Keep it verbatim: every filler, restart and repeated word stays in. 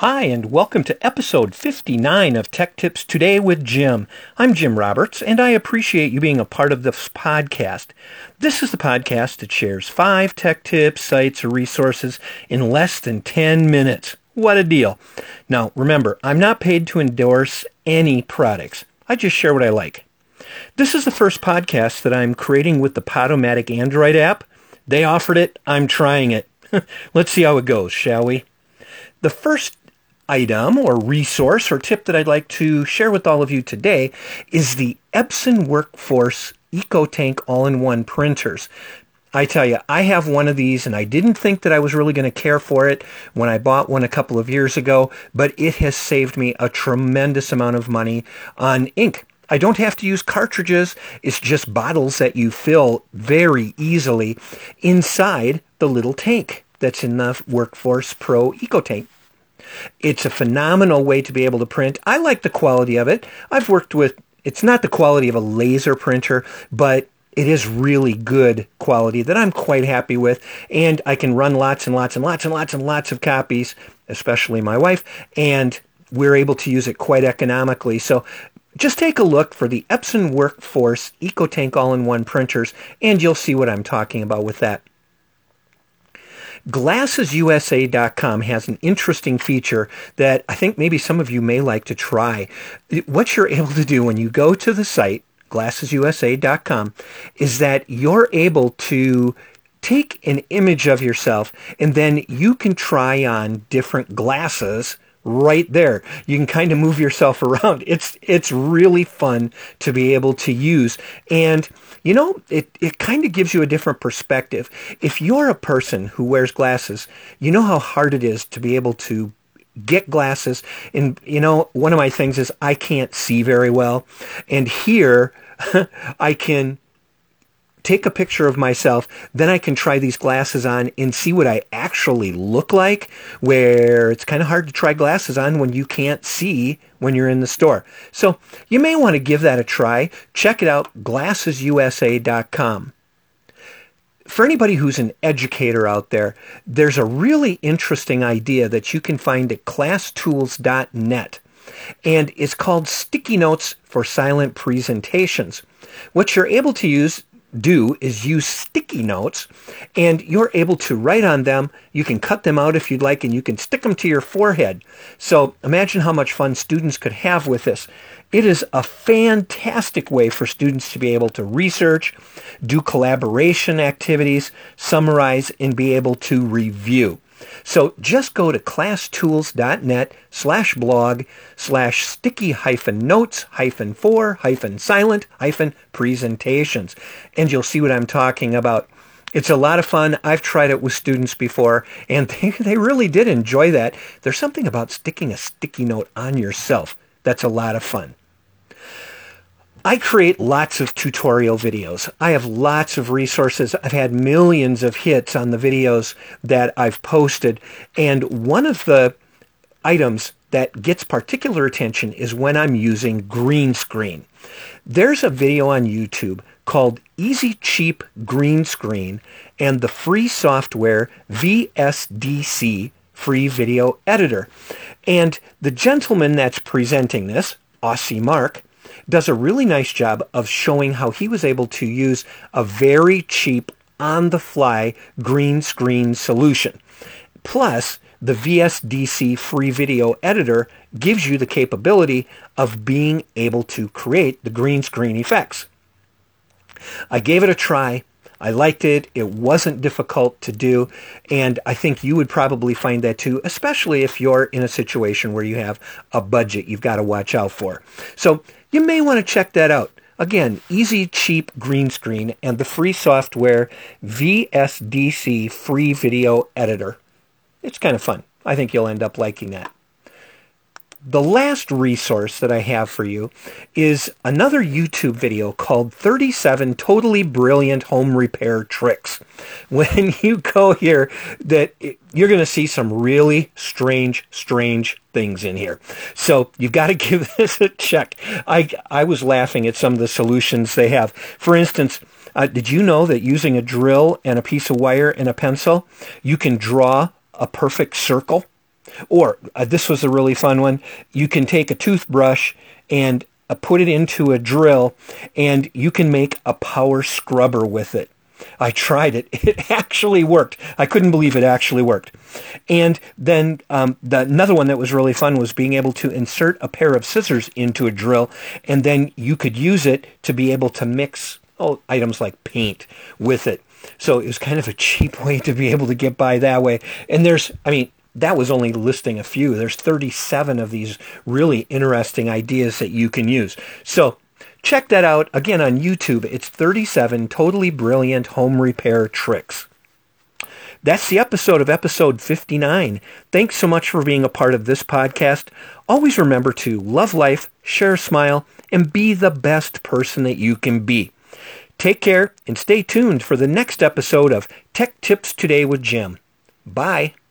Hi, and welcome to episode fifty-nine of Tech Tips Today with Jim. I'm Jim Roberts, and I appreciate you being a part of this podcast. This is the podcast that shares five tech tips, sites, or resources in less than ten minutes. What a deal. Now, remember, I'm not paid to endorse any products. I just share what I like. This is the first podcast that I'm creating with the Podomatic Android app. They offered it. I'm trying it. Let's see how it goes, shall we? The first item or resource or tip that I'd like to share with all of you today is the Epson Workforce EcoTank all-in-one printers. I tell you, I have one of these, and I didn't think that I was really going to care for it when I bought one a couple of years ago, but it has saved me a tremendous amount of money on ink. I don't have to use cartridges. It's just bottles that you fill very easily inside the little tank that's in the Workforce Pro EcoTank. It's a phenomenal way to be able to print. I like the quality of it. I've worked with, it's not the quality of a laser printer, but it is really good quality that I'm quite happy with. And I can run lots and lots and lots and lots and lots of copies, especially my wife, and we're able to use it quite economically. So just take a look for the Epson Workforce EcoTank all-in-one printers, and you'll see what I'm talking about with that. Glasses U S A dot com has an interesting feature that I think maybe some of you may like to try. What you're able to do when you go to the site, Glasses U S A dot com, is that you're able to take an image of yourself and then you can try on different glasses right there. You can kind of move yourself around. It's it's really fun to be able to use. And, you know, it, it kind of gives you a different perspective. If you're a person who wears glasses, you know how hard it is to be able to get glasses. And, you know, one of my things is I can't see very well. And here I can take a picture of myself, then I can try these glasses on and see what I actually look like, where it's kind of hard to try glasses on when you can't see when you're in the store. So you may want to give that a try. Check it out, Glasses U S A dot com. For anybody who's an educator out there, there's a really interesting idea that you can find at class tools dot net. And it's called Sticky Notes for Silent Presentations. What you're able to use do is use sticky notes, and you're able to write on them. You can cut them out if you'd like, and you can stick them to your forehead. So imagine how much fun students could have with this. It is a fantastic way for students to be able to research, do collaboration activities, summarize, and be able to review. So just go to class tools dot net slash blog slash sticky hyphen notes hyphen for hyphen silent hyphen presentations, and you'll see what I'm talking about. It's a lot of fun. I've tried it with students before, and they, they really did enjoy that. There's something about sticking a sticky note on yourself that's a lot of fun. I create lots of tutorial videos. I have lots of resources. I've had millions of hits on the videos that I've posted. And one of the items that gets particular attention is when I'm using green screen. There's a video on YouTube called Easy Cheap Green Screen and the free software V S D C Free Video Editor. And the gentleman that's presenting this, Aussie Mark, does a really nice job of showing how he was able to use a very cheap, on-the-fly green screen solution. Plus, the V S D C Free Video Editor gives you the capability of being able to create the green screen effects. I gave it a try. I liked it. It wasn't difficult to do, and I think you would probably find that too, especially if you're in a situation where you have a budget you've got to watch out for. So you may want to check that out. Again, Easy Cheap Green Screen and the free software V S D C Free Video Editor. It's kind of fun. I think you'll end up liking that. The last resource that I have for you is another YouTube video called thirty-seven Totally Brilliant Home Repair Tricks. When you go here, that you're going to see some really strange, strange things in here. So you've got to give this a check. I, I was laughing at some of the solutions they have. For instance, uh, did you know that using a drill and a piece of wire and a pencil, you can draw a perfect circle? Or uh, this was a really fun one. You can take a toothbrush and uh, put it into a drill, and you can make a power scrubber with it. I tried it. It actually worked. I couldn't believe it actually worked. And then um, the, another one that was really fun was being able to insert a pair of scissors into a drill, and then you could use it to be able to mix oh, items like paint with it. So it was kind of a cheap way to be able to get by that way. And there's, I mean, that was only listing a few. There's thirty-seven of these really interesting ideas that you can use. So check that out again on YouTube. It's thirty-seven totally brilliant home repair tricks. That's the episode of episode fifty-nine. Thanks so much for being a part of this podcast. Always remember to love life, share a smile, and be the best person that you can be. Take care and stay tuned for the next episode of Tech Tips Today with Jim. Bye.